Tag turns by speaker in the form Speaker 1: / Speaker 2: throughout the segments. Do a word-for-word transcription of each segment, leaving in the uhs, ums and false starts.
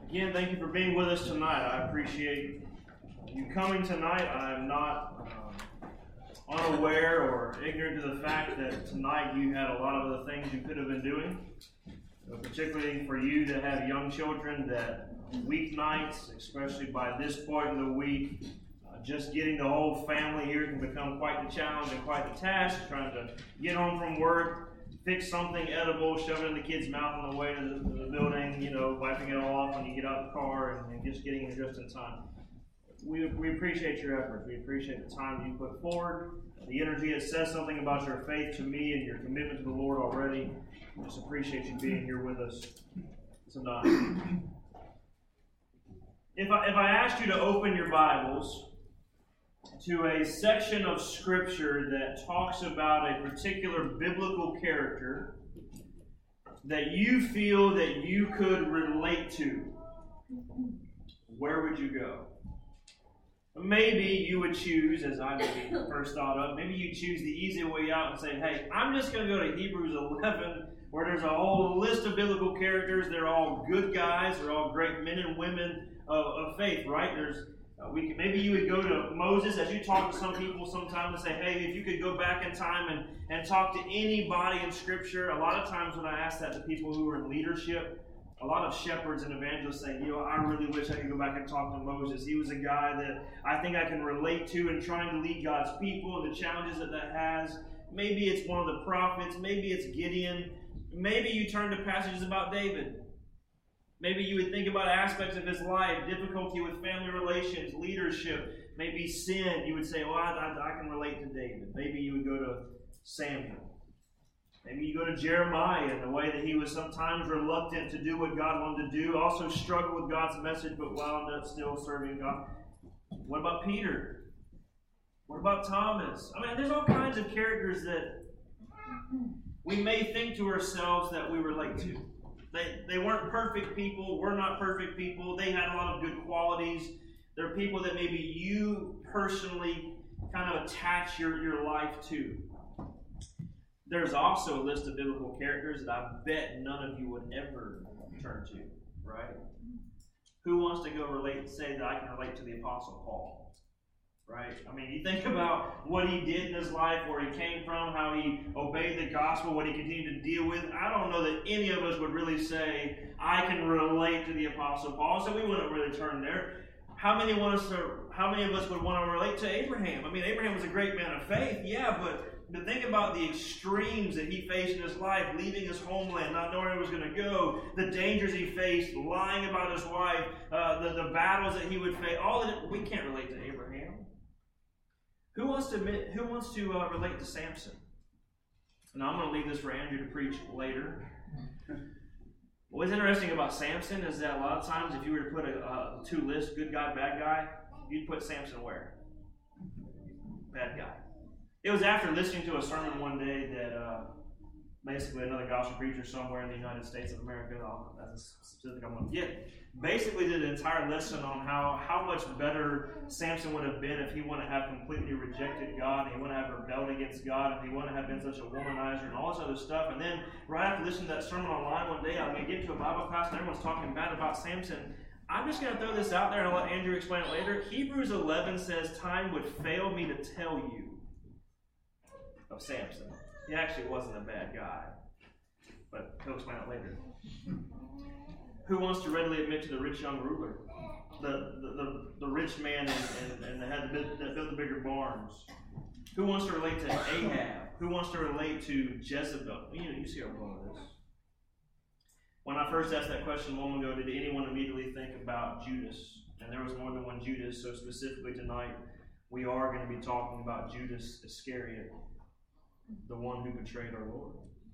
Speaker 1: Again, thank you for being with us tonight. I appreciate you coming tonight. I'm not um, unaware or ignorant to the fact that tonight you had a lot of other things you could have been doing. So particularly for you to have young children, that weeknights, especially by this point in the week, uh, just getting the whole family here can become quite the challenge and quite the task. Trying to get home from work, fix something edible, shove it in the kid's mouth on the way to the, to the building, you know, wiping it all off when you get out of the car, and, and just getting it just in time. We, we appreciate your efforts. We appreciate the time you put forward, the energy. It says something about your faith to me and your commitment to the Lord already. We just appreciate you being here with us tonight. If I, if I asked you to open your Bibles to a section of Scripture that talks about a particular biblical character that you feel that you could relate to, where would you go? Maybe you would choose, as I maybe first thought of, maybe you choose the easy way out and say, hey, I'm just going to go to Hebrews eleven, where there's a whole list of biblical characters. They're all good guys. They're all great men and women of, of faith, right? There's Uh, we can, maybe you would go to Moses, as you talk to some people sometimes, and say, hey, if you could go back in time and, and talk to anybody in Scripture. A lot of times when I ask that to people who are in leadership, a lot of shepherds and evangelists say, you know, I really wish I could go back and talk to Moses. He was a guy that I think I can relate to in trying to lead God's people and the challenges that that has. Maybe it's one of the prophets. Maybe it's Gideon. Maybe you turn to passages about David. Maybe you would think about aspects of his life, difficulty with family relations, leadership, maybe sin. You would say, well, I, I, I can relate to David. Maybe you would go to Samuel. Maybe you go to Jeremiah in the way that he was sometimes reluctant to do what God wanted to do, also struggled with God's message, but wound up still serving God. What about Peter? What about Thomas? I mean, there's all kinds of characters that we may think to ourselves that we relate to. They, they weren't perfect people. We're not perfect people. They had a lot of good qualities. They're people that maybe you personally kind of attach your, your life to. There's also a list of biblical characters that I bet none of you would ever turn to, right? Who wants to go relate, say that I can relate to the Apostle Paul? Right? I mean, you think about what he did in his life, where he came from, how he obeyed the gospel, what he continued to deal with. I don't know that any of us would really say, I can relate to the Apostle Paul, so we wouldn't really turn there. How many want us to, how many of us would want to relate to Abraham? I mean, Abraham was a great man of faith, yeah, but to think about the extremes that he faced in his life, leaving his homeland, not knowing where he was going to go, the dangers he faced, lying about his wife, uh, the, the battles that he would face, all of it, we can't relate to Abraham. Who wants to admit, who wants to uh, relate to Samson? Now, I'm going to leave this for Andrew to preach later. What's interesting about Samson is that a lot of times, if you were to put a uh, two list, good guy, bad guy, you'd put Samson where? Bad guy. It was after listening to a sermon one day that uh, basically another gospel preacher somewhere in the United States of America, that's a specific I'm going to get, basically did an entire lesson on how, how much better Samson would have been if he wouldn't have completely rejected God, and he wouldn't have rebelled against God, and he wouldn't have been such a womanizer and all this other stuff. And then right after listening to that sermon online one day, I'm going to get to a Bible class and everyone's talking bad about Samson. I'm just going to throw this out there and I'll let Andrew explain it later. Hebrews eleven says, time would fail me to tell you of Samson. He actually wasn't a bad guy, but he'll explain it later. Who wants to readily admit to the rich young ruler? The the, the, the rich man and, and, and that, had the, that built the bigger barns? Who wants to relate to Ahab? Who wants to relate to Jezebel? You know, you see where I'm going with this. When I first asked that question a moment ago, did anyone immediately think about Judas? And there was more than one Judas, so specifically tonight, we are going to be talking about Judas Iscariot, the one who betrayed our Lord.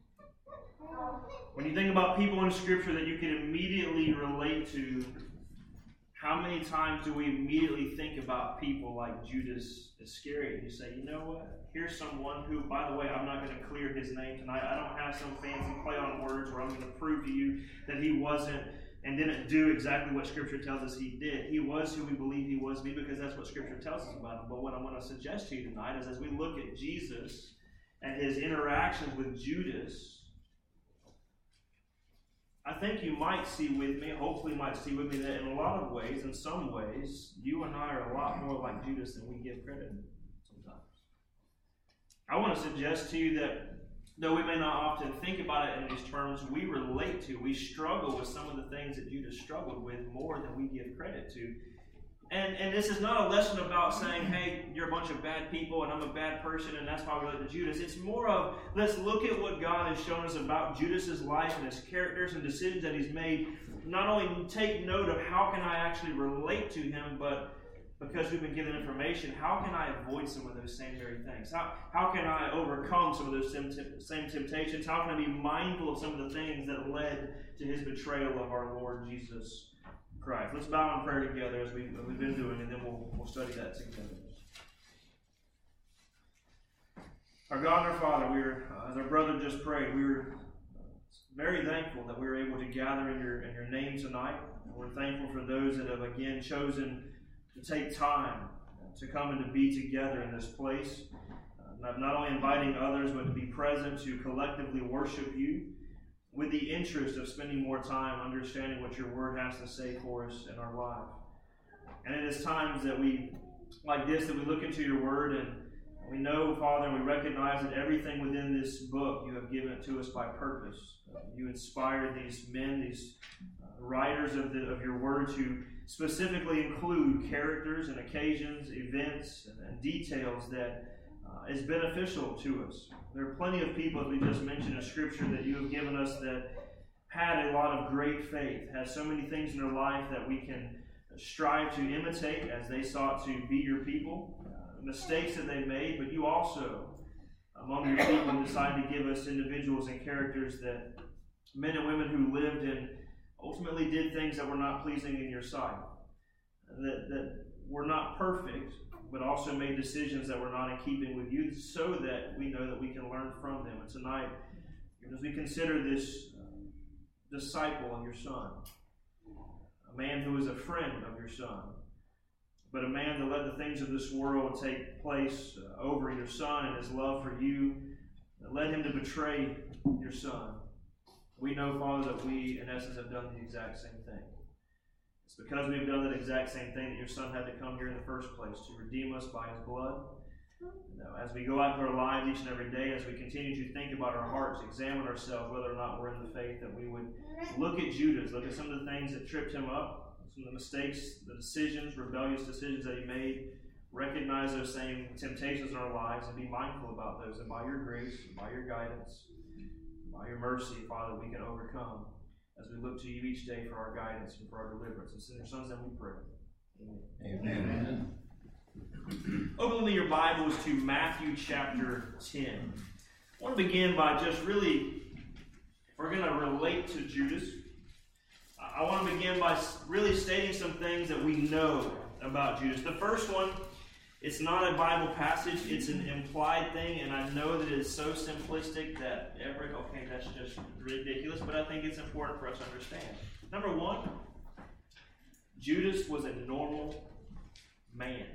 Speaker 1: When you think about people in Scripture that you can immediately relate to, how many times do we immediately think about people like Judas Iscariot? You say, you know what? Here's someone who, by the way, I'm not going to clear his name tonight. I don't have some fancy play on words where I'm going to prove to you that he wasn't and didn't do exactly what Scripture tells us he did. He was who we believe he was, because that's what Scripture tells us about him. But what I want to suggest to you tonight is, as we look at Jesus and his interactions with Judas, I think you might see with me, hopefully might see with me, that in a lot of ways, in some ways, you and I are a lot more like Judas than we give credit sometimes. I want to suggest to you that though we may not often think about it in these terms, we relate to, we struggle with some of the things that Judas struggled with more than we give credit to. And and this is not a lesson about saying, hey, you're a bunch of bad people and I'm a bad person and that's why we relate to Judas. It's more of, let's look at what God has shown us about Judas's life and his characters and decisions that he's made. Not only take note of how can I actually relate to him, but because we've been given information, how can I avoid some of those same very things? How, how can I overcome some of those same, same temptations? How can I be mindful of some of the things that led to his betrayal of our Lord Jesus Christ? Let's bow in prayer together as, we, as we've been doing, and then we'll, we'll study that together. Our God and our Father, we are, uh, as our brother just prayed, we were very thankful that we were able to gather in your, in your name tonight. We're thankful for those that have again chosen to take time to come and to be together in this place. Uh, not only inviting others, but to be present to collectively worship you with the interest of spending more time understanding what your word has to say for us in our life. And it is times that we, like this, that we look into your word and we know, Father, and we recognize that everything within this book you have given it to us by purpose. Uh, you inspired these men, these uh, writers of, the, of your word to specifically include characters and occasions, events, and, and details that uh, is beneficial to us. There are plenty of people, as we just mentioned in Scripture, that you have given us that had a lot of great faith, has so many things in their life that we can strive to imitate as they sought to be your people, uh, mistakes that they made, but you also, among your people, decided to give us individuals and characters that men and women who lived and ultimately did things that were not pleasing in your sight, that, that were not perfect, but also made decisions that were not in keeping with you, so that we know that we can learn from them. And tonight, as we consider this uh, disciple of your Son, a man who is a friend of your Son, but a man that let the things of this world take place uh, over your Son and his love for you, that led him to betray your Son. We know, Father, that we, in essence, have done the exact same thing. It's because we've done that exact same thing that your Son had to come here in the first place, to redeem us by his blood. Now, as we go out into our lives each and every day, as we continue to think about our hearts, examine ourselves, whether or not we're in the faith, that we would look at Judas, look at some of the things that tripped him up, some of the mistakes, the decisions, rebellious decisions that he made, recognize those same temptations in our lives, and be mindful about those. And by your grace, by your guidance, by your mercy, Father, we can overcome as we look to you each day for our guidance and for our deliverance. It's in your Son's name we pray. Amen. Amen. Amen. Open with me your Bibles to Matthew chapter ten. I want to begin by just really, if we're going to relate to Judas, I want to begin by really stating some things that we know about Judas. The first one, it's not a Bible passage, it's an implied thing, and I know that it is so simplistic that every, okay, that's just ridiculous, but I think it's important for us to understand. Number one, Judas was a normal man.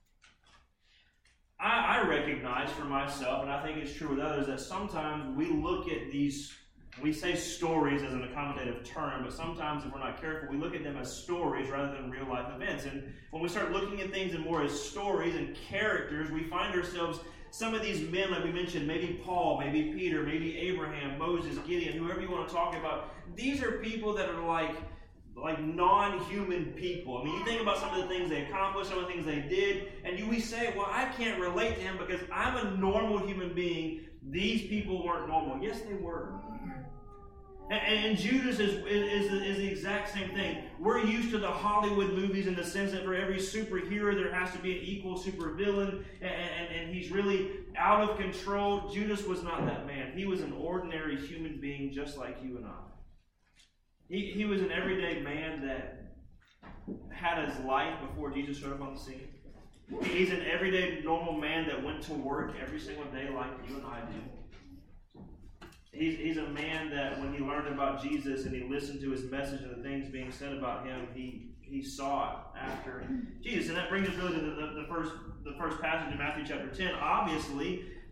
Speaker 1: I, I recognize for myself, and I think it's true with others, that sometimes we look at these, we say stories as an accommodative term, but sometimes if we're not careful, we look at them as stories rather than real life events. And when we start looking at things in more as stories and characters, we find ourselves, some of these men, like we mentioned, maybe Paul, maybe Peter, maybe Abraham, Moses, Gideon, whoever you want to talk about, these are people that are like, like non-human people. I mean, you think about some of the things they accomplished, some of the things they did, and you we say, well, I can't relate to him because I'm a normal human being. These people weren't normal. Yes, they were. And Judas is, is, is the exact same thing. We're used to the Hollywood movies in the sense that for every superhero there has to be an equal supervillain, and, and, and he's really out of control. Judas was not that man. He was an ordinary human being just like you and I. He, he was an everyday man that had his life before Jesus showed up on the scene. He's an everyday normal man that went to work every single day like you and I do. He's, he's a man that when he learned about Jesus and he listened to his message and the things being said about him, he he sought after Jesus. And that brings us really to the, the, the first the first passage in Matthew chapter ten. Obviously,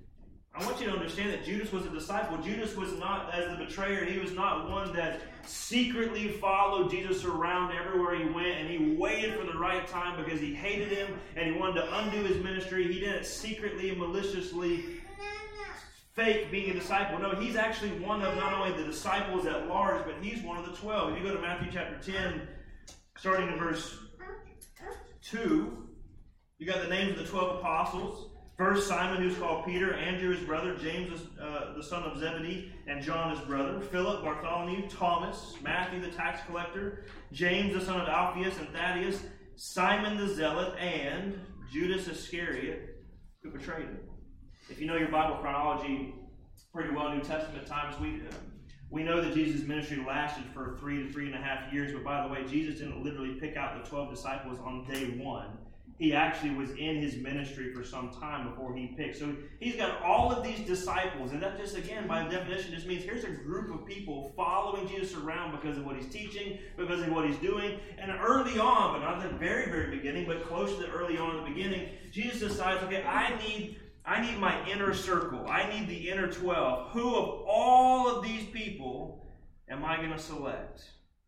Speaker 1: I want you to understand that Judas was a disciple. Judas was not, as the betrayer, he was not one that secretly followed Jesus around everywhere he went, and he waited for the right time because he hated him and he wanted to undo his ministry. He didn't secretly and maliciously fake being a disciple. No, he's actually one of not only the disciples at large, but he's one of the twelve. If you go to Matthew chapter ten, starting in verse two, you got the names of the twelve apostles. First, Simon, who's called Peter, Andrew, his brother, James, uh, the son of Zebedee, and John, his brother, Philip, Bartholomew, Thomas, Matthew, the tax collector, James, the son of Alphaeus and Thaddeus, Simon the Zealot, and Judas Iscariot, who betrayed him. If you know your Bible chronology pretty well, New Testament times, we uh, we know that Jesus' ministry lasted for three to three and a half years. But by the way, Jesus didn't literally pick out the twelve disciples on day one. He actually was in his ministry for some time before he picked. So he's got all of these disciples, and that just, again, by definition, just means here's a group of people following Jesus around because of what he's teaching, because of what he's doing. And early on, but not at the very, very beginning, but close to the early on in the beginning, Jesus decides, okay, I need, I need my inner circle. I need the inner twelve. Who of all of these people am I going to select?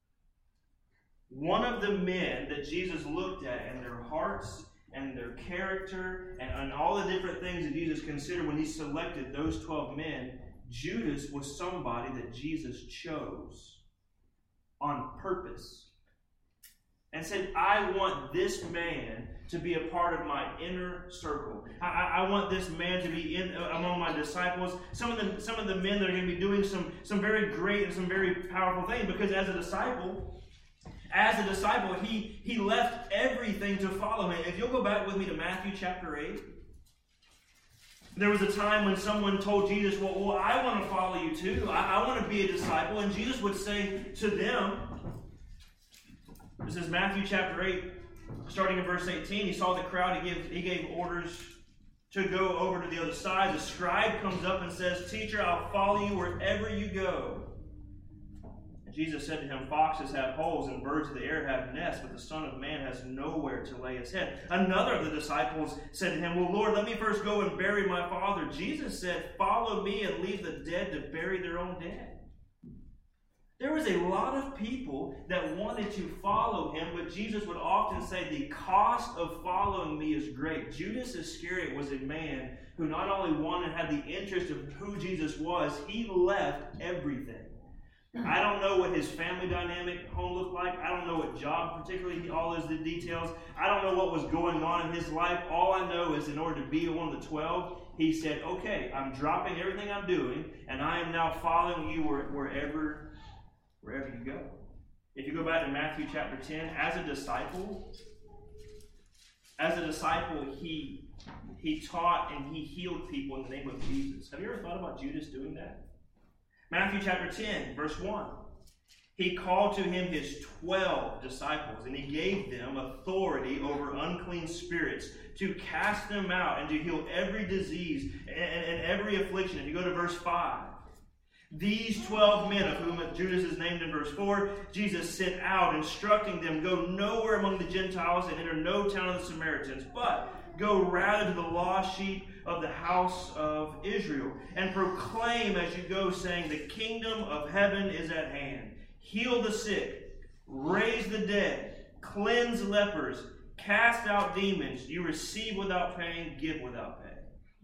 Speaker 1: One of the men that Jesus looked at and their hearts and their character and, and all the different things that Jesus considered when he selected those twelve men, Judas was somebody that Jesus chose on purpose and said, I want this man to be a part of my inner circle. I, I want this man to be in uh, among my disciples. Some of the some of the men that are going to be doing some, some very great and some very powerful things, because as a disciple, As a disciple, he, he left everything to follow him. If you'll go back with me to Matthew chapter eight, there was a time when someone told Jesus, well, well I want to follow you too. I, I want to be a disciple. And Jesus would say to them, this is Matthew chapter eight, starting in verse eighteen. He saw the crowd. He gave, he gave orders to go over to the other side. The scribe comes up and says, Teacher, I'll follow you wherever you go. Jesus said to him, Foxes have holes and birds of the air have nests, but the Son of Man has nowhere to lay his head. Another of the disciples said to him, Well, Lord, let me first go and bury my father. Jesus said, Follow me and leave the dead to bury their own dead. There was a lot of people that wanted to follow him, but Jesus would often say, the cost of following me is great. Judas Iscariot was a man who not only wanted had the interest of who Jesus was, he left everything. I don't know what his family dynamic home looked like. I don't know what job, particularly all those details. I don't know what was going on in his life. All I know is in order to be one of the twelve, he said, okay, I'm dropping everything I'm doing, and I am now following you wherever, wherever you go. If you go back to Matthew chapter ten, as a disciple, as a disciple, he, he taught and he healed people in the name of Jesus. Have you ever thought about Judas doing that? Matthew chapter ten, verse one. He called to him his twelve disciples, and he gave them authority over unclean spirits to cast them out and to heal every disease and, and every affliction. If you go to verse five, these twelve men, of whom Judas is named in verse four, Jesus sent out, instructing them, Go nowhere among the Gentiles and enter no town of the Samaritans, but go rather to the lost sheep of the house of Israel, and proclaim as you go, saying, The kingdom of heaven is at hand. Heal the sick, raise the dead, cleanse lepers, cast out demons. You receive without paying, give without pay.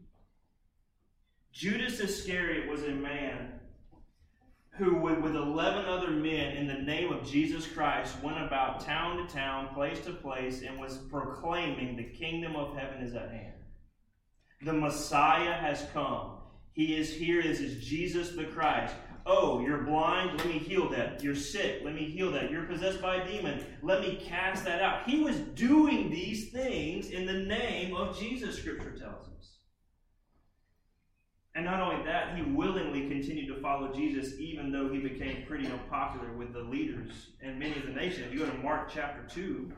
Speaker 1: Judas Iscariot was a man who would, with eleven other men in the name of Jesus Christ, went about town to town, place to place, and was proclaiming the kingdom of heaven is at hand. The Messiah has come. He is here. This is Jesus the Christ. Oh, you're blind? Let me heal that. You're sick? Let me heal that. You're possessed by a demon? Let me cast that out. He was doing these things in the name of Jesus, Scripture tells us. And not only that, he willingly continued to follow Jesus even though he became pretty unpopular with the leaders and many of the nation. If you go to Mark chapter two,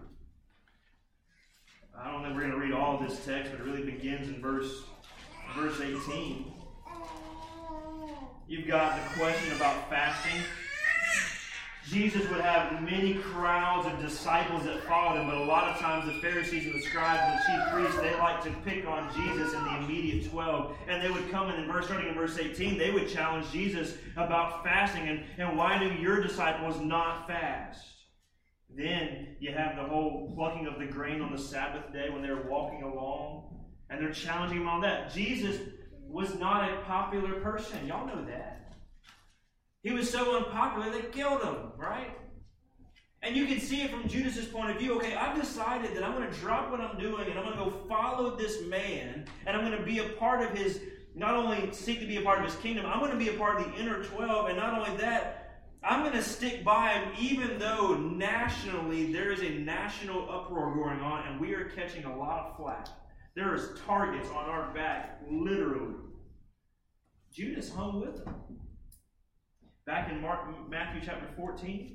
Speaker 1: I don't know if we're going to read all this text, but it really begins in verse, verse eighteen. You've got the question about fasting. Jesus would have many crowds of disciples that followed him, but a lot of times the Pharisees and the scribes and the chief priests, they like to pick on Jesus and the immediate twelve. And they would come in, in verse, starting in verse eighteen, they would challenge Jesus about fasting and, and why do your disciples not fast? Then you have the whole plucking of the grain on the Sabbath day when they're walking along, and they're challenging him on that. Jesus was not a popular person. Y'all know that. He was so unpopular, they killed him, right? And you can see it from Judas's point of view. Okay, I've decided that I'm going to drop what I'm doing and I'm going to go follow this man, and I'm going to be a part of his, not only seek to be a part of his kingdom, I'm going to be a part of the inner twelve, and not only that, I'm going to stick by him even though nationally there is a national uproar going on and we are catching a lot of flack. There is targets on our back, literally. Judas hung with him. Back in Mark, Matthew chapter fourteen,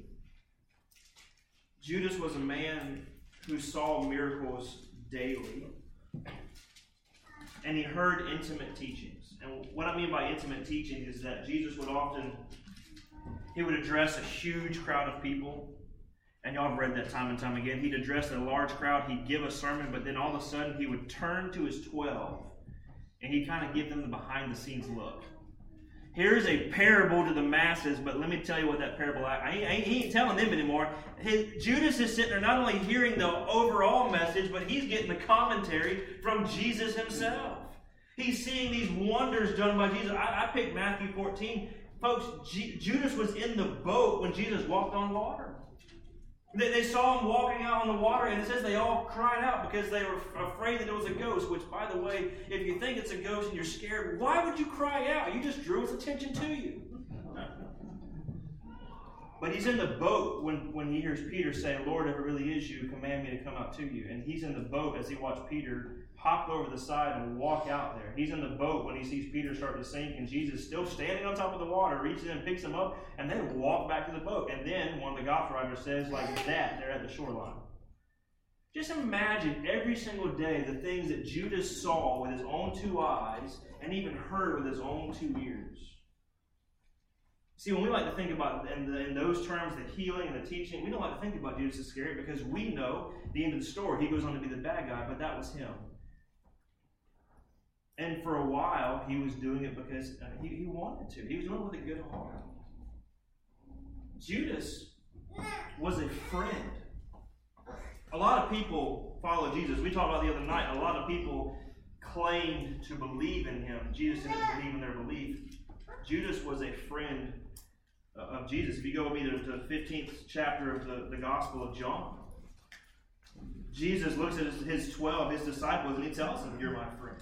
Speaker 1: Judas was a man who saw miracles daily. And he heard intimate teachings. And what I mean by intimate teaching is that Jesus would often, he would address a huge crowd of people. And y'all have read that time and time again. He'd address a large crowd, he'd give a sermon, but then all of a sudden he would turn to his twelve and he'd kind of give them the behind-the-scenes look. Here's a parable to the masses, but let me tell you what that parable, I ain't, I ain't, he ain't telling them anymore. His, Judas is sitting there not only hearing the overall message, but he's getting the commentary from Jesus himself. He's seeing these wonders done by Jesus. I, I picked Matthew fourteen. Folks, G, Judas was in the boat when Jesus walked on water. They, they saw him walking out on the water, and it says they all cried out because they were afraid that it was a ghost, which, by the way, if you think it's a ghost and you're scared, why would you cry out? You just drew his attention to you. But he's in the boat when, when he hears Peter say, Lord, if it really is you, command me to come out to you. And he's in the boat as he watched Peter hop over the side and walk out there. He's in the boat when he sees Peter start to sink, and Jesus still standing on top of the water, reaches in, picks him up, and they walk back to the boat. And then one of the gospel writers says, like that, they're at the shoreline. Just imagine every single day the things that Judas saw with his own two eyes and even heard with his own two ears. See, when we like to think about in, the, in those terms, the healing and the teaching, we don't like to think about Judas Iscariot because we know the end of the story. He goes on to be the bad guy, but that was him. And for a while, he was doing it because he, he wanted to. He was doing it with a good heart. Judas was a friend. A lot of people follow Jesus. We talked about the other night, a lot of people claimed to believe in him. Jesus didn't believe in their belief. Judas was a friend of Jesus. If you go with me to the fifteenth chapter of the, the Gospel of John, Jesus looks at his, his twelve, his disciples, and he tells them, you're my friend.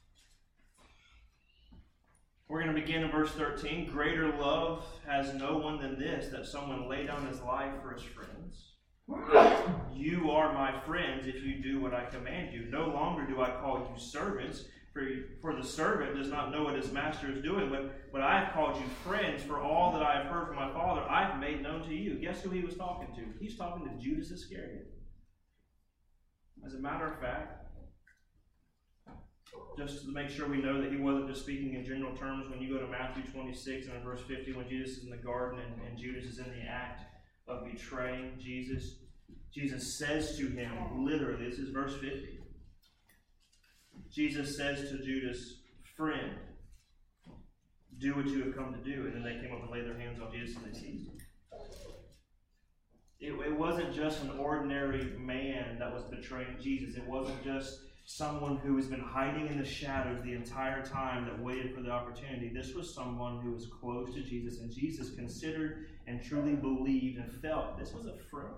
Speaker 1: We're going to begin in verse thirteen. Greater love has no one than this, that someone lay down his life for his friends. You are my friends if you do what I command you. No longer do I call you servants, for, for the servant does not know what his master is doing, but, but I have called you friends, for all that I have heard from my Father I have made known to you. Guess who he was talking to? He's talking to Judas Iscariot. As a matter of fact, just to make sure we know that he wasn't just speaking in general terms, when you go to Matthew twenty-six and in verse fifty, when Jesus is in the garden and, and Judas is in the act of betraying Jesus, Jesus says to him, literally, this is verse fifty, Jesus says to Judas, friend, do what you have come to do. And then they came up and laid their hands on Jesus and they seized him. It, it wasn't just an ordinary man that was betraying Jesus. It wasn't just someone who has been hiding in the shadows the entire time that waited for the opportunity. This was someone who was close to Jesus, and Jesus considered and truly believed and felt this was a friend.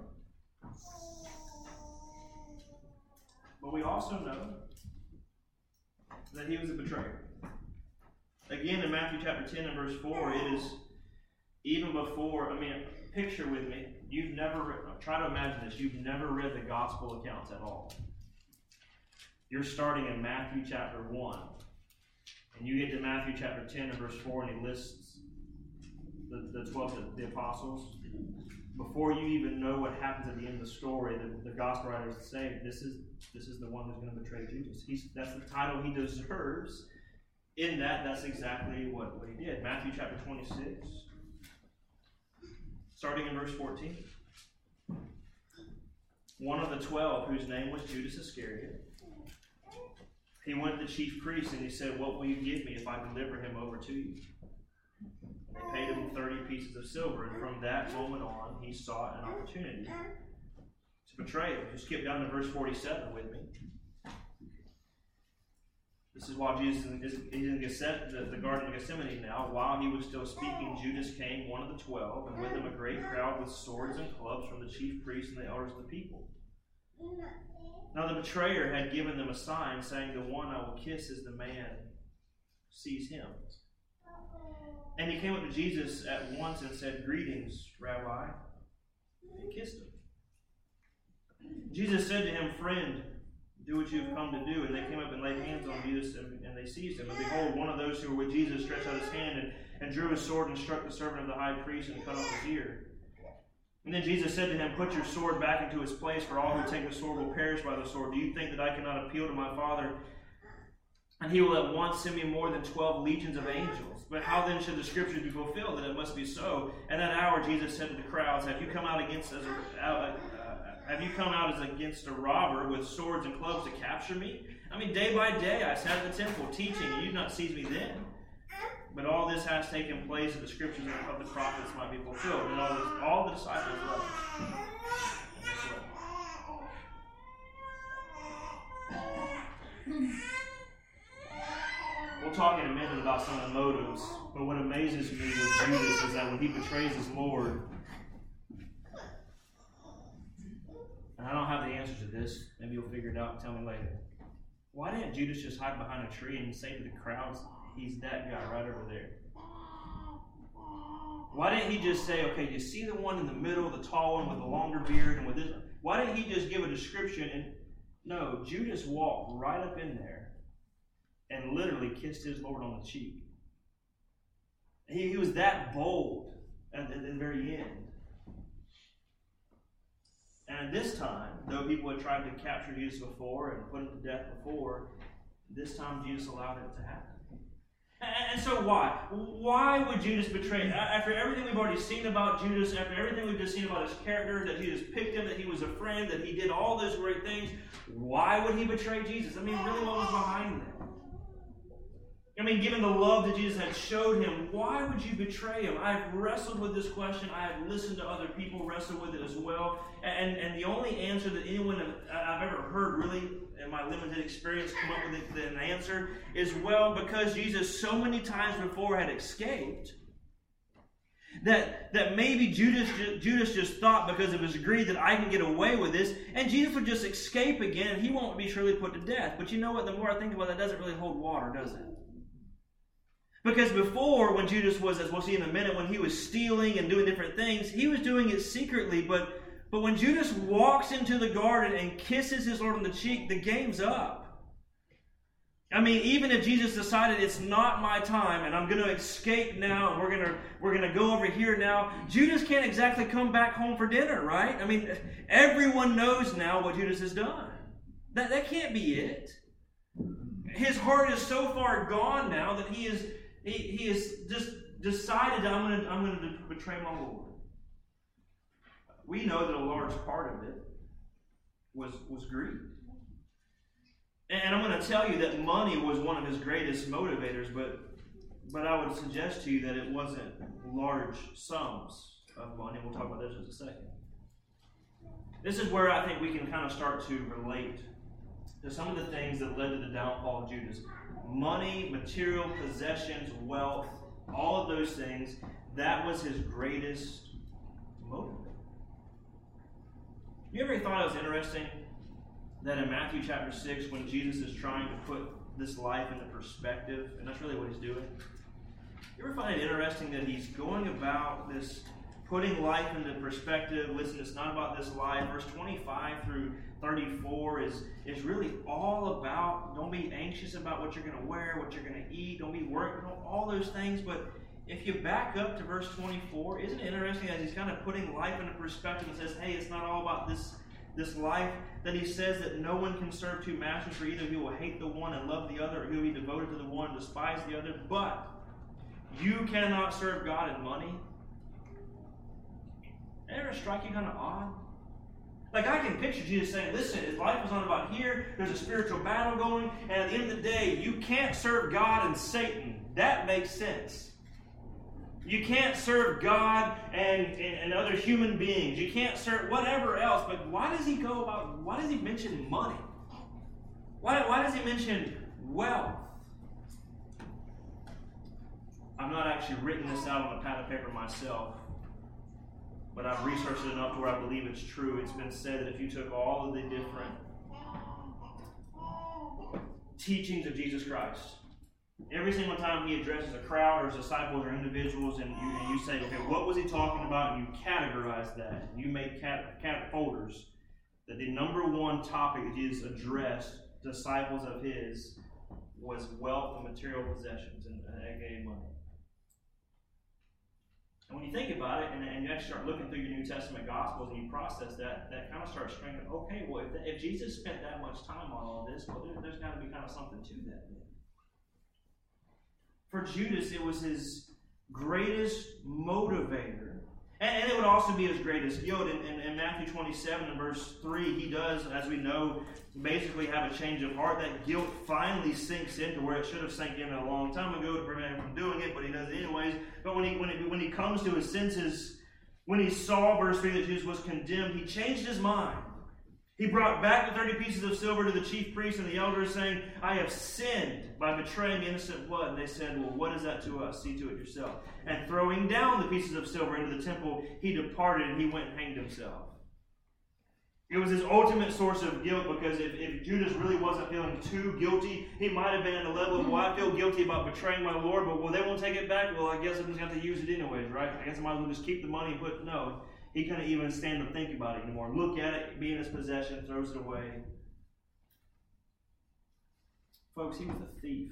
Speaker 1: But we also know that he was a betrayer. Again, in Matthew chapter ten and verse four, it is even before, I mean, picture with me, you've never, read, try to imagine this, you've never read the gospel accounts at all. You're starting in Matthew chapter one, and you get to Matthew chapter ten and verse four, and he lists the, the twelve, the, the apostles. Before you even know what happens at the end of the story, the, the gospel writers say, this is this is the one who's going to betray Jesus. He's, that's the title he deserves. In that, that's exactly what, what he did. Matthew chapter twenty-six. starting in verse fourteen. One of the twelve, whose name was Judas Iscariot, he went to the chief priests and he said, "What will you give me if I deliver him over to you?" They paid him thirty pieces of silver, and from that moment on, he sought an opportunity to betray him. Just skip down to verse forty-seven with me. This is while Jesus is in the, the Garden of Gethsemane now. While he was still speaking, Judas came, one of the twelve, and with him a great crowd with swords and clubs from the chief priests and the elders of the people. Now the betrayer had given them a sign, saying, "The one I will kiss is the man. Seize him." And he came up to Jesus at once and said, "Greetings, Rabbi," and kissed him. Jesus said to him, "Friend, do what you have come to do." And they came up and laid hands on Jesus, and, and they seized him. And behold, one of those who were with Jesus stretched out his hand and, and drew his sword and struck the servant of the high priest and cut off his ear. And then Jesus said to him, "Put your sword back into its place, for all who take the sword will perish by the sword. Do you think that I cannot appeal to my Father, and he will at once send me more than twelve legions of angels? But how then should the scriptures be fulfilled, that it must be so?" And that hour Jesus said to the crowds, "Have you come out against as a, uh, have you come out as against a robber with swords and clubs to capture me? I mean, day by day I sat at the temple teaching, and you did not seize me then. But all this has taken place that the scriptures of the prophets might be fulfilled." And all, this, all the disciples left. We'll talk in a minute about some of the motives, but what amazes me with Judas is that when he betrays his Lord, and I don't have the answer to this, maybe you'll figure it out and tell me later. Why didn't Judas just hide behind a tree and say to the crowds, "He's that guy right over there"? Why didn't he just say, "Okay, you see the one in the middle, the tall one with the longer beard and with this"? Why didn't he just give a description? And no, Judas walked right up in there and literally kissed his Lord on the cheek. He, he was that bold at, at the very end. And this time, though people had tried to capture Jesus before and put him to death before, this time Jesus allowed it to happen. And so why? Why would Judas betray? After everything we've already seen about Judas, after everything we've just seen about his character, that Judas picked him, that he was a friend, that he did all those great things, why would he betray Jesus? I mean, really, what was behind that? I mean, given the love that Jesus had showed him, why would you betray him? I've wrestled with this question. I have listened to other people wrestle with it as well. And, and the only answer that anyone I've ever heard, really, in my limited experience, come up with an answer is, well, because Jesus so many times before had escaped, that, that maybe Judas, Judas just thought because of his greed that I can get away with this, and Jesus would just escape again, and he won't be surely put to death. But you know what? The more I think about it, that doesn't really hold water, does it? Because before, when Judas was, as we'll see in a minute, when he was stealing and doing different things, he was doing it secretly. But, but when Judas walks into the garden and kisses his Lord on the cheek, the game's up. I mean, even if Jesus decided it's not my time and I'm going to escape now and we're going to we're going to go over here now, Judas can't exactly come back home for dinner, right? I mean, everyone knows now what Judas has done. That, that can't be it. His heart is so far gone now that he is... He, he has just decided that I'm going to I'm going to betray my Lord. We know that a large part of it was, was greed. And I'm going to tell you that money was one of his greatest motivators, but, but I would suggest to you that it wasn't large sums of money. We'll talk about this in just a second. This is where I think we can kind of start to relate to some of the things that led to the downfall of Judas. Money, material possessions, wealth, all of those things, that was his greatest motive. You ever thought it was interesting that in Matthew chapter six, when Jesus is trying to put this life into perspective, and that's really what he's doing, you ever find it interesting that he's going about this putting life into perspective? Listen, it's not about this life. Verse twenty-five through thirty-four is, is really all about, don't be anxious about what you're going to wear, what you're going to eat, don't be worried, all those things. But if you back up to verse twenty-four, isn't it interesting that he's kind of putting life into perspective and says, hey, it's not all about this, this life, that he says that no one can serve two masters, for either he will hate the one and love the other, or he will be devoted to the one and despise the other. But you cannot serve God and money. Doesn't that ever strike you kind of odd? Like, I can picture Jesus saying, listen, his life was on about here, there's a spiritual battle going, and at the end of the day, you can't serve God and Satan. That makes sense. You can't serve God and, and, and other human beings. You can't serve whatever else. But why does he go about, why does he mention money? Why, why does he mention wealth? I've not actually written this out on a pad of paper myself, but I've researched it enough to where I believe it's true. It's been said that if you took all of the different teachings of Jesus Christ, every single time he addresses a crowd or his disciples or individuals, and you, and you say, okay, what was he talking about? And you categorize that. You make cat, cat folders. That the number one topic that Jesus addressed disciples of his was wealth and material possessions, and aka money. And when you think about it, and, and you actually start looking through your New Testament Gospels and you process that, that kind of starts strengthening, okay, well, if, if Jesus spent that much time on all this, well, there, there's got to be kind of something to that then. For Judas, it was his greatest motivator. And, and it would also be his greatest guilt. In, in, in Matthew twenty-seven and verse three, he does, as we know, basically have a change of heart. That guilt finally sinks into where it should have sank in a long time ago to prevent him from doing it, but he does it anyways. But when he, when, it, when he comes to his senses, when he saw, verse three, that Jesus was condemned, he changed his mind. He brought back the thirty pieces of silver to the chief priests and the elders, saying, I have sinned by betraying innocent blood. And they said, well, what is that to us? See to it yourself. And throwing down the pieces of silver into the temple, he departed and he went and hanged himself. It was his ultimate source of guilt, because if, if Judas really wasn't feeling too guilty, he might have been at a level of, well, I feel guilty about betraying my Lord, but well, they won't take it back. Well, I guess I'm just going to have to use it anyways, right? I guess I might as well just keep the money and put, no. He couldn't even stand to think about it anymore. Look at it, be in his possession, throws it away. Folks, he was a thief.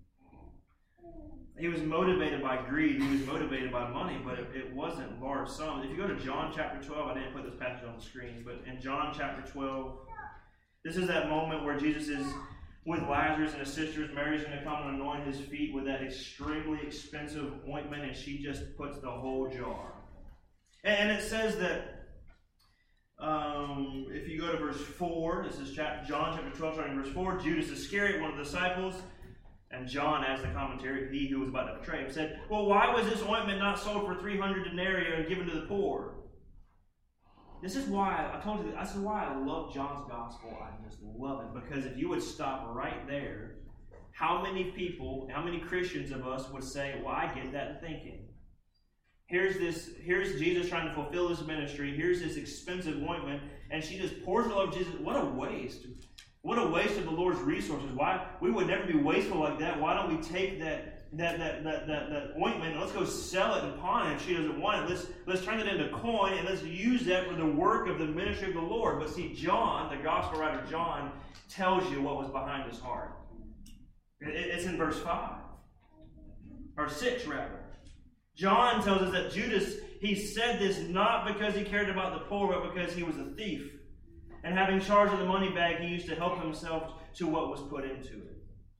Speaker 1: He was motivated by greed. He was motivated by money, but it, it wasn't large sums. If you go to John chapter twelve, I didn't put this passage on the screen, but in John chapter twelve, this is that moment where Jesus is with Lazarus and his sisters. Mary's going to come and anoint his feet with that extremely expensive ointment, and she just puts the whole jar. And it says that, um, if you go to verse four, this is John chapter twelve, starting verse four, Judas Iscariot, one of the disciples, and John, as the commentary, he who was about to betray him, said, well, why was this ointment not sold for three hundred denarii and given to the poor? This is why, I told you, this is why I love John's gospel. I just love it, because if you would stop right there, how many people, how many Christians of us would say, well, I get that thinking. Here's this. Here's Jesus trying to fulfill his ministry. Here's this expensive ointment, and she just pours it over Jesus. What a waste! What a waste of the Lord's resources. Why we would never be wasteful like that? Why don't we take that that that that that, that ointment and let's go sell it and pawn it? If she doesn't want it, let's let's turn it into coin and let's use that for the work of the ministry of the Lord. But see, John, the gospel writer John, tells you what was behind his heart. It's in verse five or six rather. John tells us that Judas, he said this not because he cared about the poor, but because he was a thief. And having charge of the money bag, he used to help himself to what was put into it.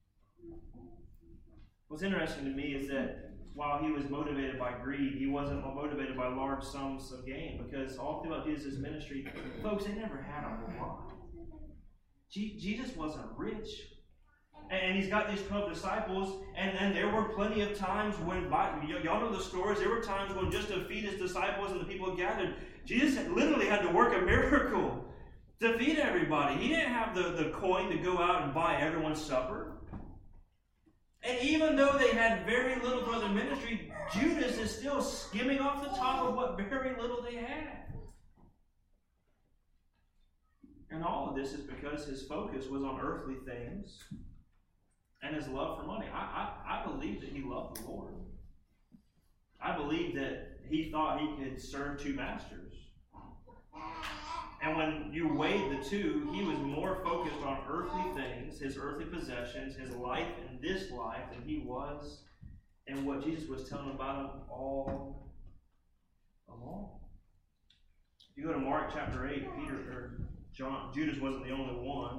Speaker 1: What's interesting to me is that while he was motivated by greed, he wasn't motivated by large sums of gain, because all throughout Jesus' ministry, folks, they never had a whole lot. Jesus wasn't rich. And he's got these twelve disciples, and, and there were plenty of times when, by, y- y'all know the stories, there were times when just to feed his disciples and the people gathered, Jesus had, literally had to work a miracle to feed everybody. He didn't have the, the coin to go out and buy everyone's supper. And even though they had very little for their ministry, Judas is still skimming off the top of what very little they had. And all of this is because his focus was on earthly things and his love for money. I, I, I believe that he loved the Lord. I believe that he thought he could serve two masters. And when you weighed the two, he was more focused on earthly things, his earthly possessions, his life in this life, than he was in what Jesus was telling about him all along. If you go to Mark chapter eight, Peter or John, Judas wasn't the only one.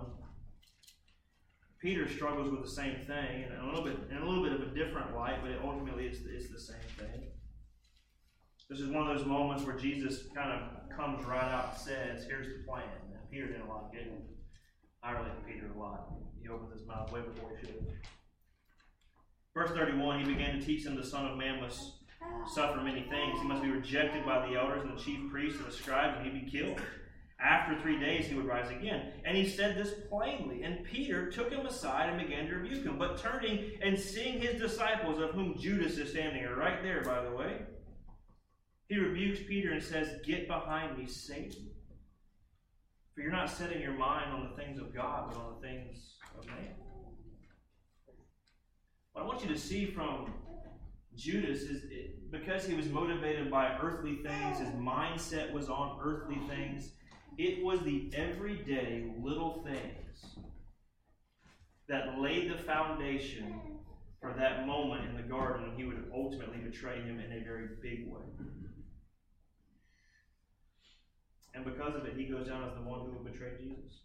Speaker 1: Peter struggles with the same thing in a little bit, in a little bit of a different light, but it ultimately it's, it's the same thing. This is one of those moments where Jesus kind of comes right out and says, here's the plan. And Peter didn't like it. I relate to Peter a lot. He opened his mouth way before he should. Verse thirty-one, he began to teach them the Son of Man must suffer many things. He must be rejected by the elders and the chief priests and the scribes, and he'd be killed. After three days he would rise again. And he said this plainly. And Peter took him aside and began to rebuke him. But turning and seeing his disciples, of whom Judas is standing right there, by the way, he rebukes Peter and says, "Get behind me, Satan. For you're not setting your mind on the things of God, but on the things of man." What I want you to see from Judas is it, because he was motivated by earthly things, his mindset was on earthly things, it was the everyday little things that laid the foundation for that moment in the garden when he would ultimately betray him in a very big way. And because of it, he goes down as the one who will betray Jesus.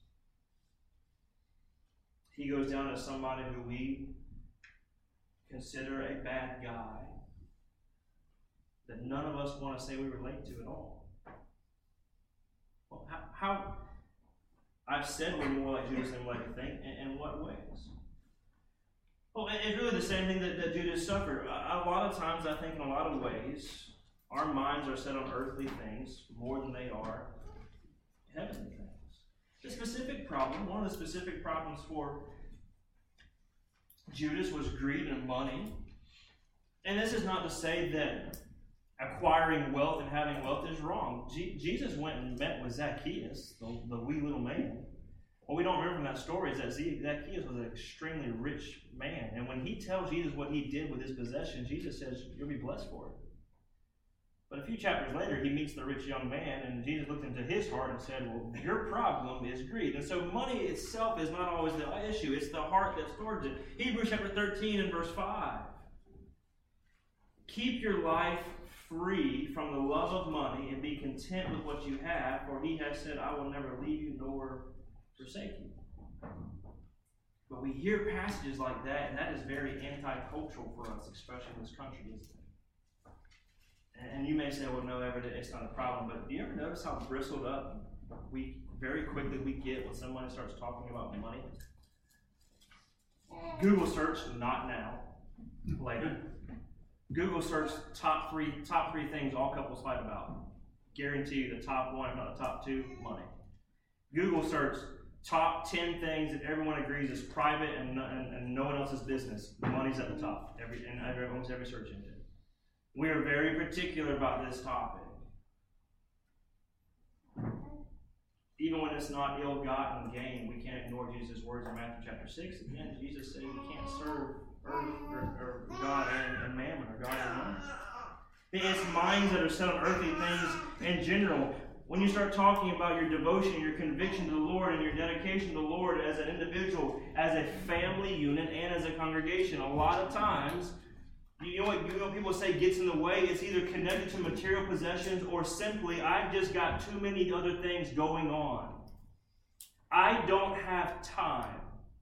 Speaker 1: He goes down as somebody who we consider a bad guy that none of us want to say we relate to at all. Well, how, how I've said we're more like Judas than we like to think. In, in what ways? Well, it's really the same thing that, that Judas suffered. A, a lot of times, I think in a lot of ways, our minds are set on earthly things more than they are heavenly things. The specific problem, one of the specific problems for Judas was greed and money. And this is not to say that acquiring wealth and having wealth is wrong. G- Jesus went and met with Zacchaeus, the, the wee little man. What we don't remember from that story is that Zacchaeus was an extremely rich man. And when he tells Jesus what he did with his possessions, Jesus says, "You'll be blessed for it." But a few chapters later, he meets the rich young man, and Jesus looked into his heart and said, "Well, your problem is greed." And so money itself is not always the issue. It's the heart that's towards it. Hebrews chapter thirteen and verse five. "Keep your life free from the love of money and be content with what you have, for he has said, I will never leave you nor forsake you." But we hear passages like that, and that is very anti-cultural for us, especially in this country, isn't it? And you may say, well, no, it's not a problem, but do you ever notice how bristled up we very quickly we get when somebody starts talking about money? Google search, not now, later. Google search top three top three things all couples fight about. Guarantee you the top one, if not the top two, money. Google search top ten things that everyone agrees is private and, and, and no one else's business. Money's at the top, every in every, almost every search engine. We are very particular about this topic. Even when it's not ill-gotten gain, we can't ignore Jesus' words in Matthew chapter six. Again, Jesus said you can't serve earth or, or God and, and mammon, or God and money. It's minds that are set on earthly things in general. When you start talking about your devotion, your conviction to the Lord, and your dedication to the Lord as an individual, as a family unit, and as a congregation, a lot of times, you know what you know people say gets in the way? It's either connected to material possessions or simply, I've just got too many other things going on. I don't have time.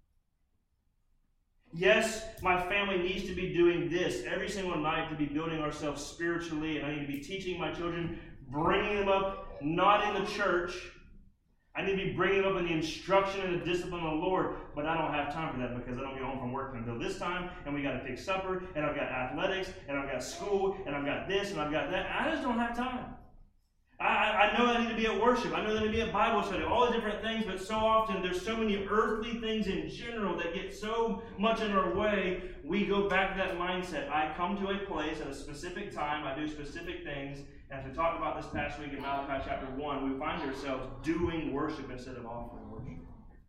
Speaker 1: Yes, my family needs to be doing this every single night to be building ourselves spiritually, and I need to be teaching my children, bringing them up not in the church. I need to be bringing them up in the instruction and the discipline of the Lord, but I don't have time for that because I don't get home from work until this time, and we got to fix supper, and I've got athletics, and I've got school, and I've got this, and I've got that. I just don't have time. I, I know I need to be at worship. I know I need to be at Bible study, all the different things, but so often there's so many earthly things in general that get so much in our way, we go back to that mindset. I come to a place at a specific time, I do specific things, and as we talked about this past week in Malachi chapter one, we find ourselves doing worship instead of offering worship.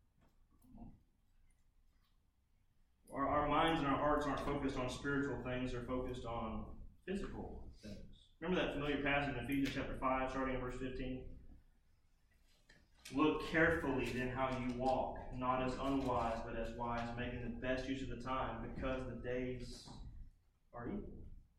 Speaker 1: Our, our minds and our hearts aren't focused on spiritual things, they're focused on physical things. Remember that familiar passage in Ephesians chapter five, starting in verse fifteen? "Look carefully then how you walk, not as unwise, but as wise, making the best use of the time, because the days are evil."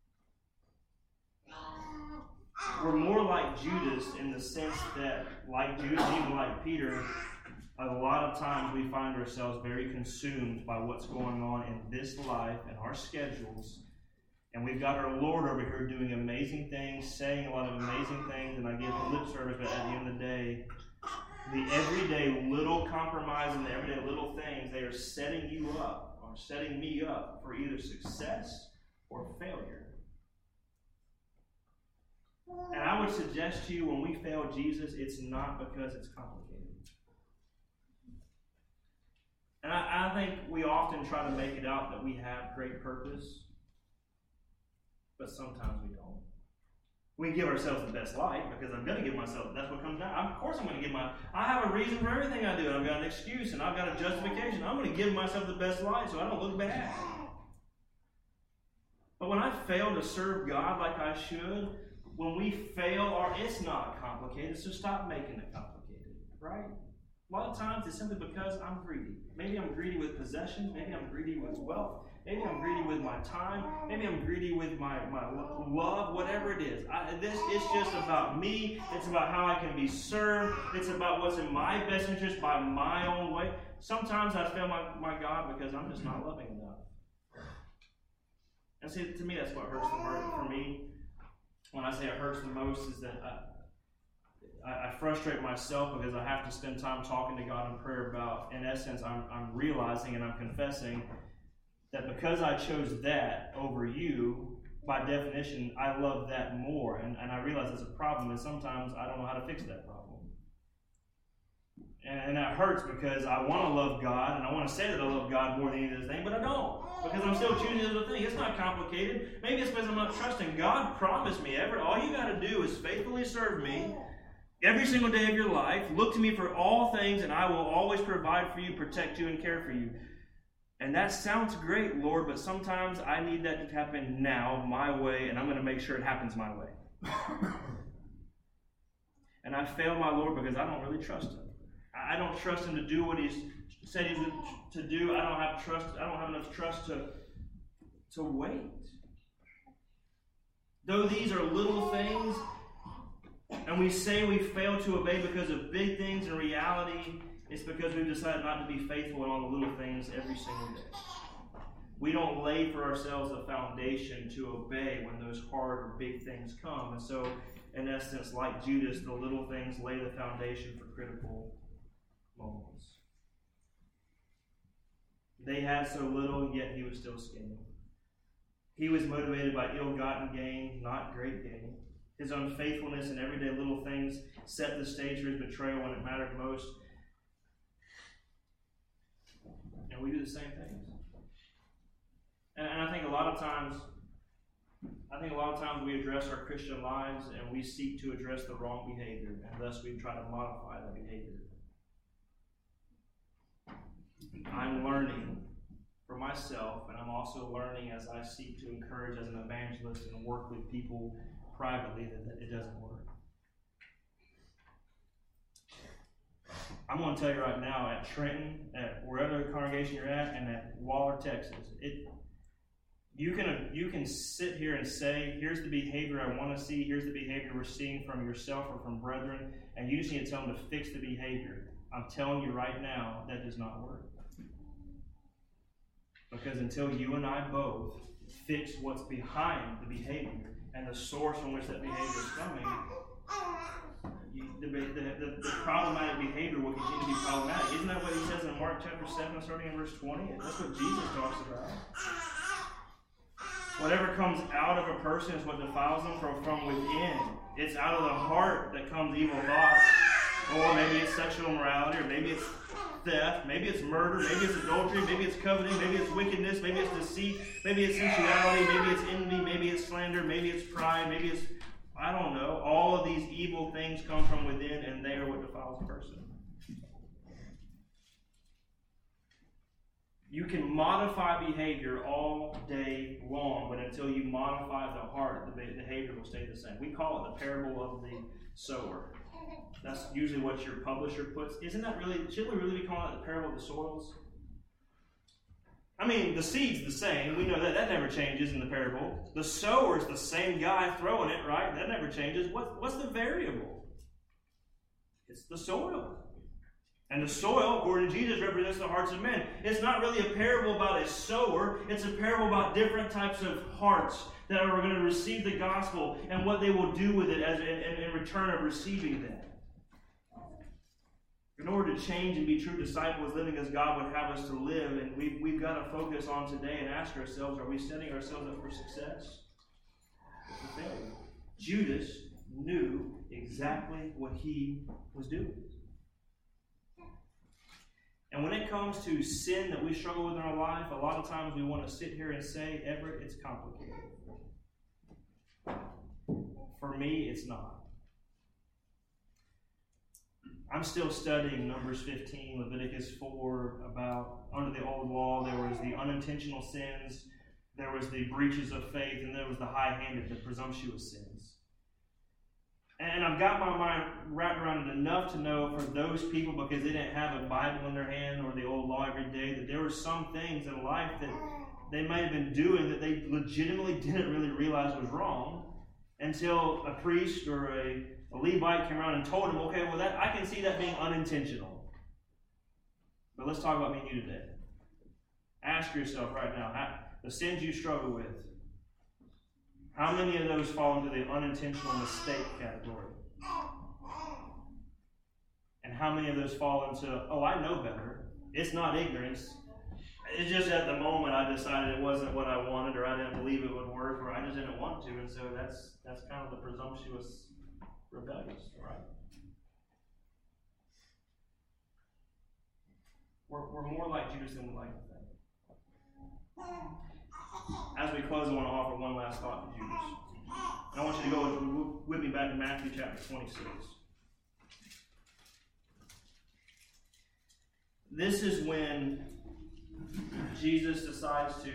Speaker 1: We're more like Judas in the sense that, like Judas, even like Peter, a lot of times we find ourselves very consumed by what's going on in this life and our schedules, And we've got our Lord over here doing amazing things, saying a lot of amazing things, and I give him lip service, but at the end of the day, the everyday little compromise and the everyday little things, they are setting you up, or setting me up for either success or failure. And I would suggest to you, when we fail Jesus, it's not because it's complicated. And I, I think we often try to make it out that we have great purpose, but sometimes we don't. We give ourselves the best light because I'm going to give myself, that's what comes down. Of course I'm going to give my, I have a reason for everything I do. I've got an excuse and I've got a justification. I'm going to give myself the best light so I don't look bad. But when I fail to serve God like I should, when we fail, or it's not complicated, so stop making it complicated, right? A lot of times it's simply because I'm greedy. Maybe I'm greedy with possessions. Maybe I'm greedy with wealth. Maybe I'm greedy with my time. Maybe I'm greedy with my, my love, whatever it is. I, this It's just about me. It's about how I can be served. It's about what's in my best interest by my own way. Sometimes I fail my, my God because I'm just not loving enough. And see, to me, that's what hurts the most for me. When I say it hurts the most is that I, I, I frustrate myself because I have to spend time talking to God in prayer about, in essence, I'm, I'm realizing and I'm confessing that because I chose that over you, by definition, I love that more. And, and I realize it's a problem, and sometimes I don't know how to fix that problem. And, and that hurts because I want to love God, and I want to say that I love God more than any of this thing, but I don't. Because I'm still choosing the other thing. It's not complicated. Maybe it's because I'm not trusting. God promised me, ever, all you got to do is faithfully serve me every single day of your life. Look to me for all things, and I will always provide for you, protect you, and care for you. And that sounds great, Lord, but sometimes I need that to happen now, my way, and I'm going to make sure it happens my way. And I fail my Lord because I don't really trust him. I don't trust him to do what he's said he would to do. I don't have trust. I don't have enough trust to, to wait. Though these are little things, and we say we fail to obey because of big things, in reality, it's because we've decided not to be faithful in all the little things every single day. We don't lay for ourselves a foundation to obey when those hard or big things come. And so, in essence, like Judas, the little things lay the foundation for critical moments. They had so little, yet he was still scheming. He was motivated by ill-gotten gain, not great gain. His unfaithfulness in everyday little things set the stage for his betrayal when it mattered most. And we do the same things. And, and I think a lot of times, I think a lot of times we address our Christian lives and we seek to address the wrong behavior, and thus we try to modify that behavior. I'm learning for myself, and I'm also learning as I seek to encourage as an evangelist and work with people privately that, that it doesn't work. I'm going to tell you right now, at Trenton, at wherever congregation you're at, and at Waller, Texas, it you can you can sit here and say, here's the behavior I want to see, here's the behavior we're seeing from yourself or from brethren, and you just need to tell them to fix the behavior. I'm telling you right now, that does not work. Because until you and I both fix what's behind the behavior and the source from which that behavior is coming, you, the, the, the, the problematic behavior will continue to be problematic. Isn't that what he says in Mark chapter seven, starting in verse twenty? That's what Jesus talks about. Whatever comes out of a person is what defiles them from, from within. It's out of the heart that comes evil thoughts. Or maybe it's sexual immorality, or maybe it's theft, maybe it's murder, maybe it's adultery, maybe it's coveting, maybe it's wickedness, maybe it's deceit, maybe it's sensuality, maybe it's envy, maybe it's slander, maybe it's pride, maybe it's, I don't know. All of these evil things come from within, and they are what defiles a person. You can modify behavior all day long, but until you modify the heart, the behavior will stay the same. We call it the parable of the sower. That's usually what your publisher puts. Isn't that really, should we really be calling it the parable of the soils? I mean, the seed's the same. We know that. That never changes in the parable. The sower's the same guy throwing it, right? That never changes. What, what's the variable? It's the soil. And the soil, according to Jesus, represents the hearts of men. It's not really a parable about a sower. It's a parable about different types of hearts that are going to receive the gospel and what they will do with it as in, in, in return of receiving them. In order to change and be true disciples, living as God would have us to live, and we've, we've got to focus on today and ask ourselves, are we setting ourselves up for success or for failure? Judas knew exactly what he was doing. And when it comes to sin that we struggle with in our life, a lot of times we want to sit here and say, Everett, it's complicated. For me, it's not. I'm still studying Numbers fifteen, Leviticus four, about under the old law, there was the unintentional sins, there was the breaches of faith, and there was the high-handed, the presumptuous sins. And I've got my mind wrapped around it enough to know for those people, because they didn't have a Bible in their hand or the old law every day, that there were some things in life that they might have been doing that they legitimately didn't really realize was wrong until a priest or a, a Levite came around and told them, okay, well, that I can see that being unintentional. But let's talk about me and you today. Ask yourself right now, how, the sins you struggle with, how many of those fall into the unintentional mistake category? And how many of those fall into, oh, I know better. It's not ignorance. It's just at the moment I decided it wasn't what I wanted, or I didn't believe it would work, or I just didn't want to. And so that's that's kind of the presumptuous, rebellious, right? We're, we're more like Judas than we like to think. As we close, I want to offer one last thought to Judas. And I want you to go with me back to Matthew chapter twenty-six. This is when Jesus decides to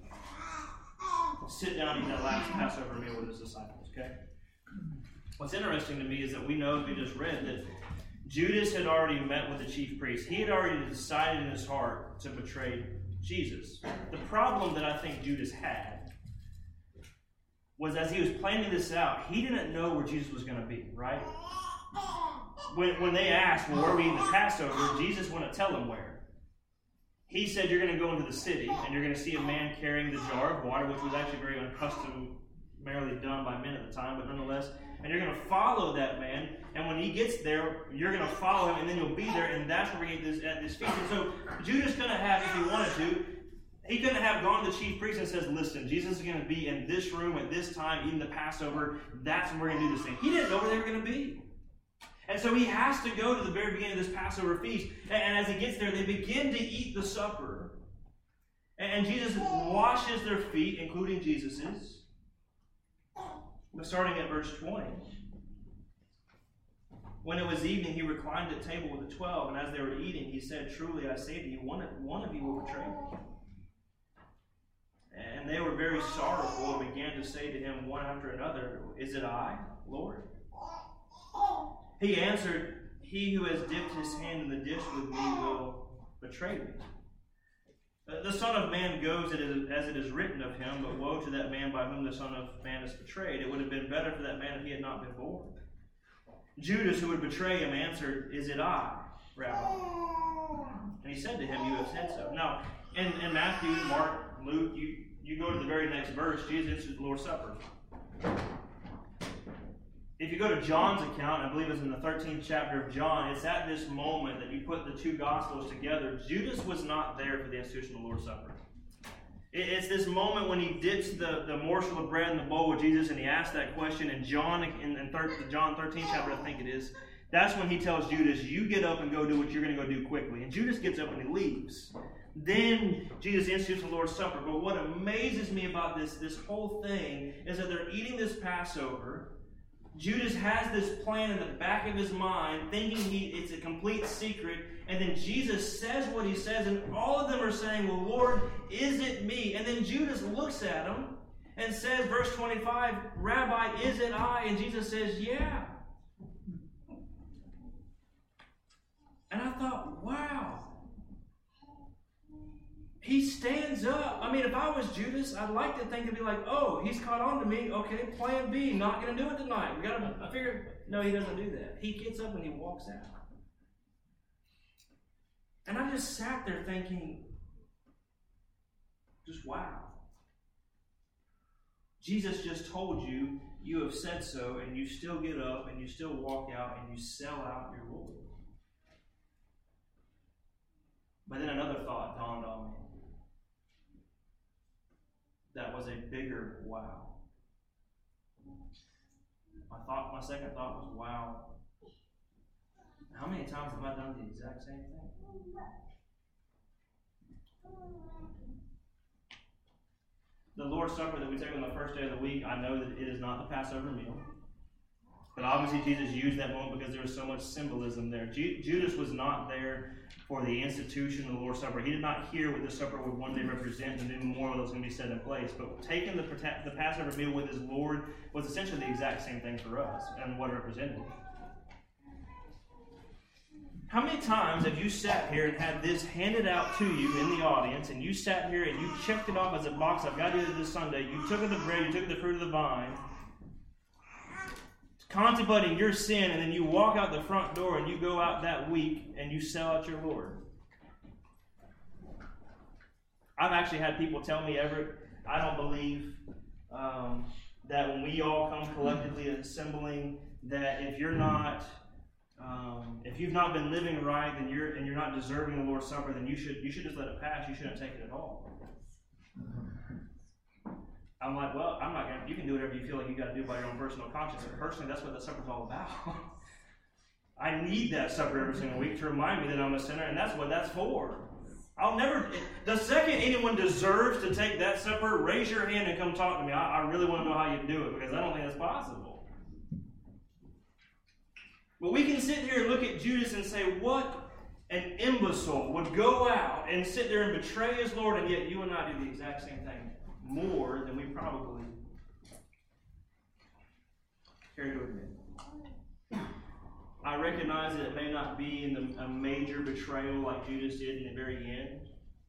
Speaker 1: sit down and eat that last Passover meal with his disciples, okay? What's interesting to me is that we know, as we just read, that Judas had already met with the chief priest. He had already decided in his heart to betray Jesus. The problem that I think Judas had was, as he was planning this out, he didn't know where Jesus was going to be, right? When, when they asked, well, where are we eating the Passover? Jesus wouldn't tell them where. He said, you're going to go into the city, and you're going to see a man carrying the jar of water, which was actually very uncustomarily done by men at the time, but nonetheless, and you're going to follow that man, and when he gets there, you're going to follow him, and then you'll be there, and that's where we get this, at this feast. And so Judas couldn't have, if he wanted to, he couldn't have gone to the chief priest and says, listen, Jesus is going to be in this room at this time, eating the Passover. That's when we're going to do this thing. He didn't know where they were going to be. And so he has to go to the very beginning of this Passover feast. And as he gets there, they begin to eat the supper. And Jesus washes their feet, including Jesus's. But starting at verse twenty. When it was evening, he reclined at table with the twelve. And as they were eating, he said, truly, I say to you, one of, one of you will betray me. And they were very sorrowful and began to say to him one after another, is it I, Lord? He answered, he who has dipped his hand in the dish with me will betray me. The Son of Man goes as it is written of him, but woe to that man by whom the Son of Man is betrayed. It would have been better for that man if he had not been born. Judas, who would betray him, answered, is it I, Rabbi? And he said to him, you have said so. Now, in, in Matthew, Mark, Luke, you, you go to the very next verse, Jesus institutes the Lord's Supper. If you go to John's account, I believe it's in the thirteenth chapter of John, it's at this moment that you put the two Gospels together. Judas was not there for the institution of the Lord's Supper. It's this moment when he dips the, the morsel of bread in the bowl with Jesus and he asks that question. And John, in, in thir- John thirteenth chapter, I think it is, that's when he tells Judas, you get up and go do what you're going to go do quickly. And Judas gets up and he leaves. Then Jesus institutes the Lord's Supper. But what amazes me about this, this whole thing is that they're eating this Passover. Judas has this plan in the back of his mind, thinking he it's a complete secret, and then Jesus says what he says, and all of them are saying, well, Lord, is it me? And then Judas looks at him and says, verse twenty-five, Rabbi, is it I? And Jesus says, yeah. And I thought, wow. He stands up. I mean, if I was Judas, I'd like to think to be like, oh, he's caught on to me. Okay, plan B, not going to do it tonight. We got to, I figure, no, he doesn't do that. He gets up and he walks out. just sat there thinking, just wow. Jesus just told you, you have said so, and you still get up, and you still walk out, and you sell out your Lord. But then another thought dawned on me. That was a bigger wow. My thought, my second thought was, wow. How many times have I done the exact same thing? The Lord's Supper that we take on the first day of the week, I know that it is not the Passover meal. But obviously Jesus used that moment because there was so much symbolism there. Ju- Judas was not there for the institution of the Lord's Supper. He did not hear what the supper would one day represent and the memorial that was going to be set in place. But taking the, the Passover meal with his Lord was essentially the exact same thing for us and what it represented. How many times have you sat here and had this handed out to you in the audience, and you sat here and you checked it off as a box, I've got to do it this Sunday, you took of the bread, you took of the fruit of the vine, contemplating your sin, and then you walk out the front door and you go out that week and you sell out your Lord? I've actually had people tell me, Everett, I don't believe um, that when we all come collectively assembling, that if you're not Um, if you've not been living right, then you're and you're not deserving the Lord's Supper, then you should you should just let it pass. You shouldn't take it at all. I'm like, well, I'm not gonna. You can do whatever you feel like you got to do by your own personal conscience. And personally, that's what the supper's all about. I need that supper every single week to remind me that I'm a sinner, and that's what that's for. I'll never. The second anyone deserves to take that supper, raise your hand and come talk to me. I, I really want to know how you do it, because I don't think that's possible. But we can sit here and look at Judas and say, what an imbecile would go out and sit there and betray his Lord, and yet you and I do the exact same thing more than we probably care to admit. I recognize that it may not be in the, a major betrayal like Judas did in the very end,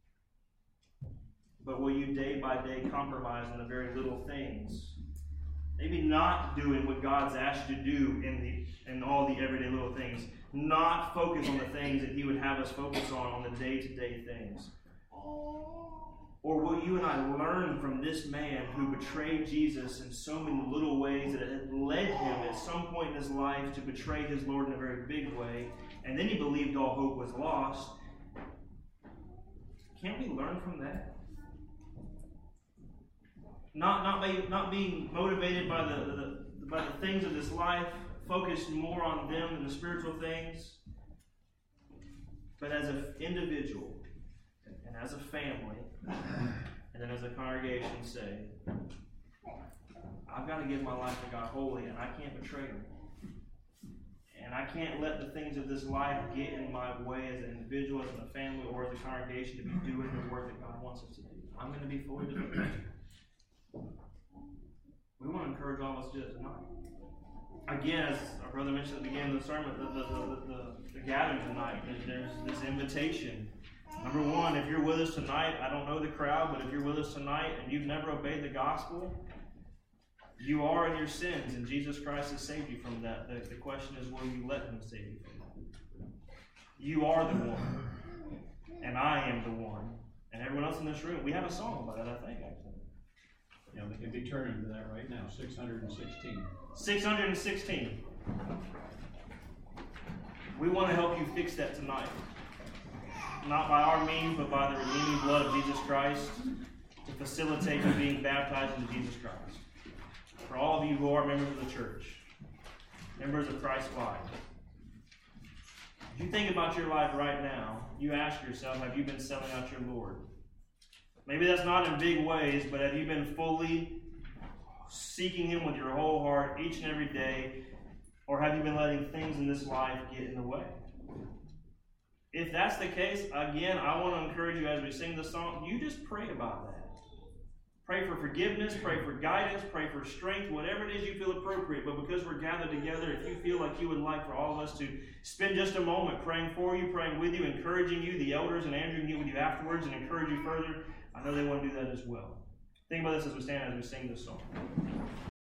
Speaker 1: but will you day by day compromise on the very little things? Maybe not doing what God's asked you to do in the in all the everyday little things. Not focus on the things that He would have us focus on, on the day-to-day things. Or will you and I learn from this man who betrayed Jesus in so many little ways that it had led him at some point in his life to betray his Lord in a very big way, and then he believed all hope was lost? Can't we learn from that? Not not be, not being motivated by the, the by the things of this life, focused more on them than the spiritual things, but as an individual and as a family and then as a congregation say, I've got to give my life to God wholly, and I can't betray Him. And I can't let the things of this life get in my way as an individual, as a family, or as a congregation to be doing the work that God wants us to do. I'm going to be fully devoted. We want to encourage all of us to do it tonight. Again, as our brother mentioned at the beginning of the sermon, the, the, the, the, the gathering tonight, there's this invitation. Number one, if you're with us tonight, I don't know the crowd, but if you're with us tonight and you've never obeyed the gospel, you are in your sins, and Jesus Christ has saved you from that. The, the question is, will you let Him save you from that? You are the one, and I am the one, and everyone else in this room. We have a song about that, I think, actually.
Speaker 2: Yeah, we can be turning to that right now. six hundred sixteen.
Speaker 1: six hundred sixteen. We want to help you fix that tonight. Not by our means, but by the redeeming blood of Jesus Christ to facilitate you being baptized into Jesus Christ. For all of you who are members of the church, members of Christ's body, if you think about your life right now, you ask yourself, have you been selling out your Lord? Maybe that's not in big ways, but have you been fully seeking Him with your whole heart each and every day? Or have you been letting things in this life get in the way? If that's the case, again, I want to encourage you as we sing the song, you just pray about that. Pray for forgiveness, pray for guidance, pray for strength, whatever it is you feel appropriate. But because we're gathered together, if you feel like you would like for all of us to spend just a moment praying for you, praying with you, encouraging you, the elders and Andrew can get with you afterwards and encourage you further, I know they want to do that as well. Think about this as we stand, as we sing this song.